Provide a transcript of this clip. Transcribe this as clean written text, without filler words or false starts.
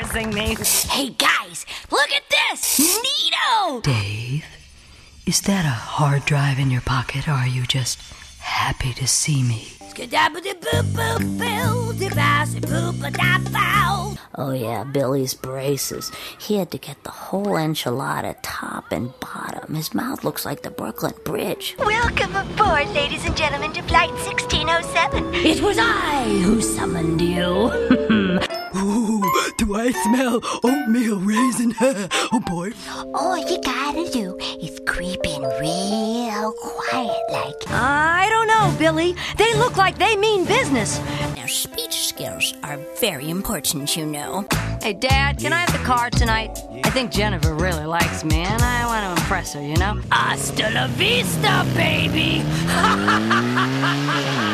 embarrassing me. Hey, guys, look at this! Neato! Dave, is that a hard drive in your pocket, or are you just happy to see me? Oh yeah, Billy's braces. He had to get the whole enchilada, top and bottom. His mouth looks like the Brooklyn Bridge. Welcome aboard, ladies and gentlemen, to Flight 1607. It was I who summoned you. Ooh, do I smell oatmeal raisin? Oh boy. All you gotta do is creep in real quiet like. I don't know, Billy. They look like they mean business. Now, speech skills are very important, you know. Hey, Dad, can I have the car tonight? I think Jennifer really likes me, and I want to impress her, you know? Hasta la vista, baby!